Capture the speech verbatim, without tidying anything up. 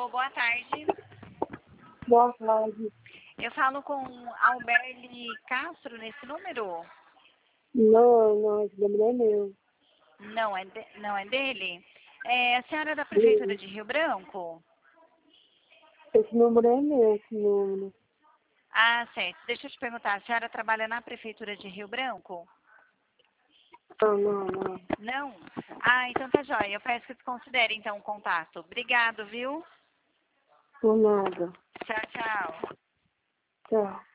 Alô, boa tarde. Boa tarde. Eu falo com Alberli Castro nesse número? Não, não, esse número é meu. Não é, de, não é dele? É, a senhora é da Prefeitura de Rio Branco? Esse número é meu, esse número. Ah, certo. Deixa eu te perguntar, a senhora trabalha na Prefeitura de Rio Branco? Não, não, não. Não? Ah, então tá jóia. Eu peço que desconsidere então o contato. Obrigado, viu? Por nada. Tchau, tchau. Tchau.